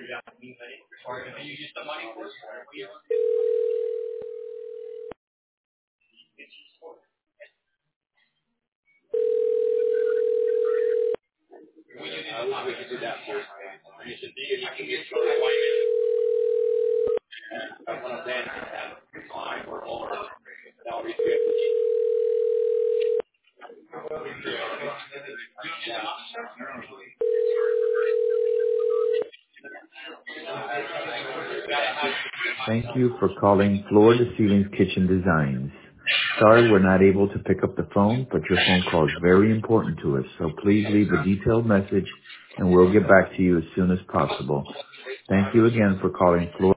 Thank you for calling Floor to Ceilings Kitchen Designs. Sorry we're not able to pick up the phone, but your phone call is very important to us, so please leave a detailed message and we'll get back to you as soon as possible. Thank you again for calling Floor